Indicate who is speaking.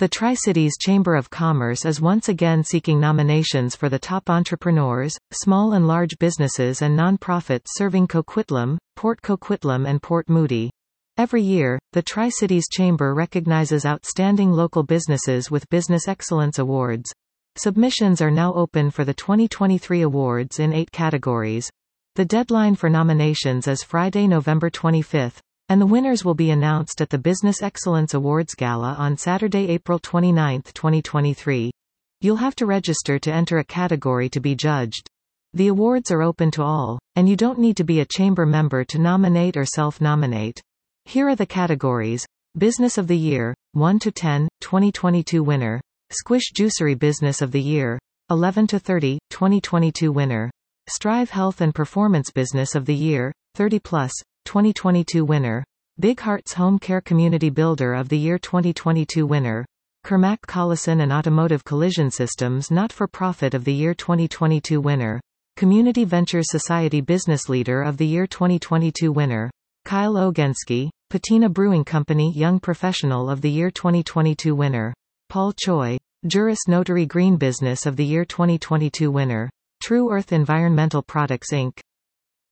Speaker 1: The Tri-Cities Chamber of Commerce is once again seeking nominations for the top entrepreneurs, small and large businesses and non-profits serving Coquitlam, Port Coquitlam and Port Moody. Every year, the Tri-Cities Chamber recognizes outstanding local businesses with Business Excellence Awards. Submissions are now open for the 2023 awards in 8 categories. The deadline for nominations is Friday, November 25, and the winners will be announced at the Business Excellence Awards Gala on Saturday, April 29, 2023. You'll have to register to enter a category to be judged. The awards are open to all, and you don't need to be a chamber member to nominate or self-nominate. Here are the categories. Business of the Year, 1 to 10, 2022 winner. Squish Juicery Business of the Year, 11 to 30, 2022 winner. Strive Health and Performance Business of the Year, 30 plus, 2022 winner. Big Hearts Home Care Community Builder of the Year 2022 winner. Kermac Collison and Automotive Collision Systems Not-for-Profit of the Year 2022 winner. Community Ventures Society Business Leader of the Year 2022 winner. Kyle Ogensky, Patina Brewing Company Young Professional of the Year 2022 winner. Paul Choi, Juris Notary Green Business of the Year 2022 winner. True Earth Environmental Products Inc.,